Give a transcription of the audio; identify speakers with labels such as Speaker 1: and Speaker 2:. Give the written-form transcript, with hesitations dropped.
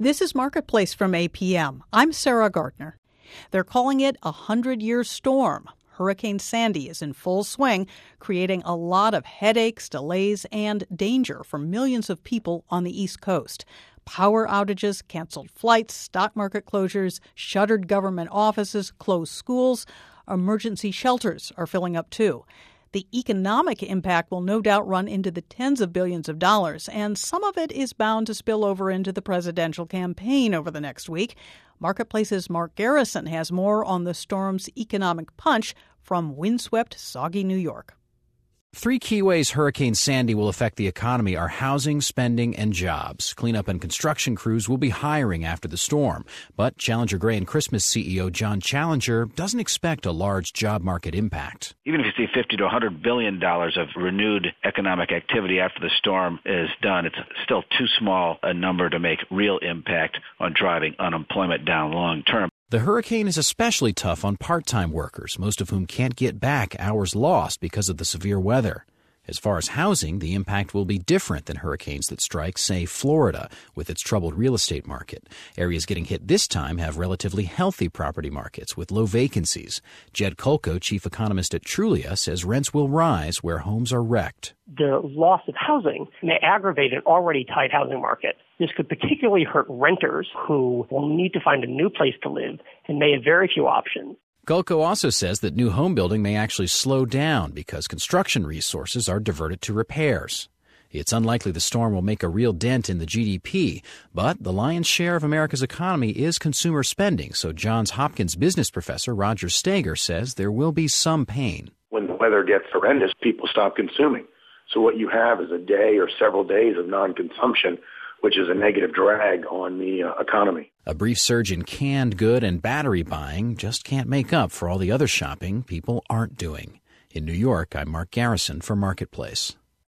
Speaker 1: This is Marketplace from APM. I'm Sarah Gardner. They're calling it a 100-year storm. Hurricane Sandy is in full swing, creating a lot of headaches, delays, and danger for millions of people on the East Coast. Power outages, canceled flights, stock market closures, shuttered government offices, closed schools. Emergency shelters are filling up, too. The economic impact will no doubt run into the tens of billions of dollars, and some of it is bound to spill over into the presidential campaign over the next week. Marketplace's Mark Garrison has more on the storm's economic punch from windswept, soggy New York.
Speaker 2: Three key ways Hurricane Sandy will affect the economy are housing, spending, and jobs. Cleanup and construction crews will be hiring after the storm. But Challenger Gray and Christmas CEO John Challenger doesn't expect a large job market impact.
Speaker 3: Even if you see $50 to $100 billion of renewed economic activity after the storm is done, it's still too small a number to make real impact on driving unemployment down long term.
Speaker 2: The hurricane is especially tough on part-time workers, most of whom can't get back hours lost because of the severe weather. As far as housing, the impact will be different than hurricanes that strike, say, Florida, with its troubled real estate market. Areas getting hit this time have relatively healthy property markets with low vacancies. Jed Kolko, chief economist at Trulia, says rents will rise where homes are wrecked.
Speaker 4: The loss of housing may aggravate an already tight housing market. This could particularly hurt renters who will need to find a new place to live and may have very few options.
Speaker 2: Kolko also says that new home building may actually slow down because construction resources are diverted to repairs. It's unlikely the storm will make a real dent in the GDP, but the lion's share of America's economy is consumer spending, so Johns Hopkins business professor Roger Stager says there will be some pain.
Speaker 5: When the weather gets horrendous, people stop consuming. So what you have is a day or several days of non-consumption, which is a negative drag on the economy.
Speaker 2: A brief surge in canned good and battery buying just can't make up for all the other shopping people aren't doing. In New York, I'm Mark Garrison for Marketplace.